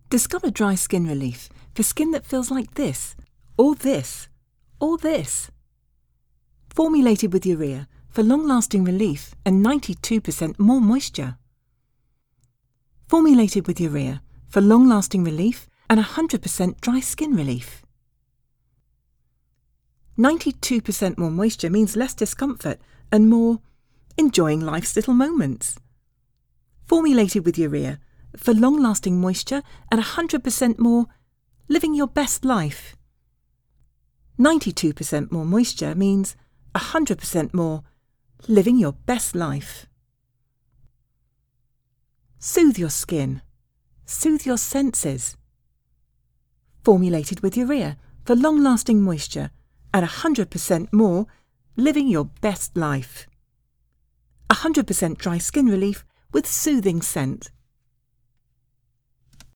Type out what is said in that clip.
Discover dry skin relief for skin that feels like this, or this, or this. Formulated with urea for long-lasting relief and 92% more moisture. Formulated with urea for long-lasting relief and 100% dry skin relief. 92% more moisture means less discomfort and more enjoying life's little moments. Formulated with urea for long-lasting moisture and 100% more living your best life. 92% more moisture means 100% more living your best life. Soothe your skin. Soothe your senses. Formulated with urea for long-lasting moisture and 100% more living your best life. 100% dry skin relief with soothing scent.